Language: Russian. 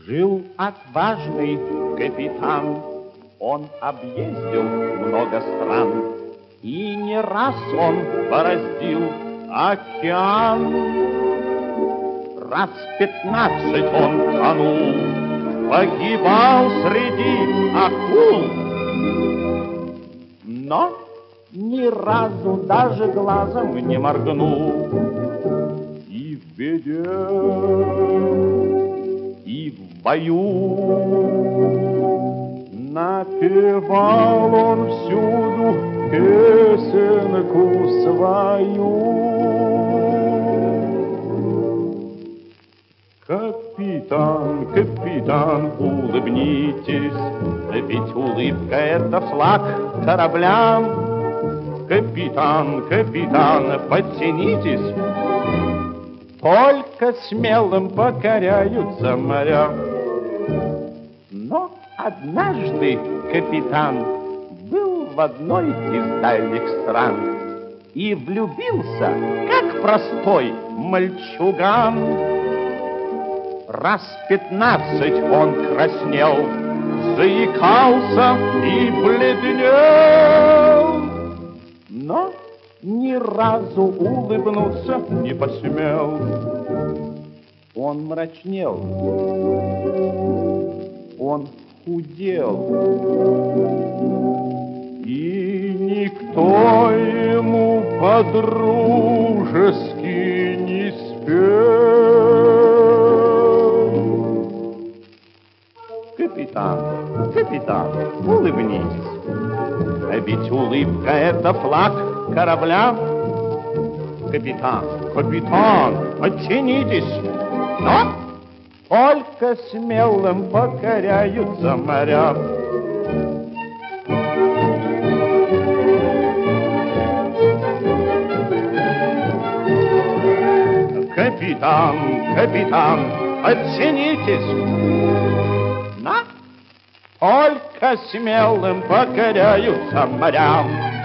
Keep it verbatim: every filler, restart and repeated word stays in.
Жил отважный капитан, он объездил много стран, и не раз он бороздил океан. Раз пятнадцать он тонул, погибал среди акул, но ни разу даже глазом не моргнул. И в беде, и в бою напевал он всюду песенку свою. Капитан, капитан, улыбнитесь, ведь улыбка — это флаг корабля. Капитан, капитан, подтянитесь, только смелым покоряются моря. Но однажды капитан был в одной из дальних стран и влюбился, как простой мальчуган. Раз пятнадцать он краснел, заикался и бледнел, но ни разу улыбнуться не посмел. Он мрачнел, он худел, и никто ему по-дружески не спел. Капитан, капитан, улыбнитесь, ведь улыбка — это флаг корабля. Капитан, капитан, подтянитесь, но только смелым покоряются моря. Капитан, капитан, подтянитесь, но только смелым покоряются моря.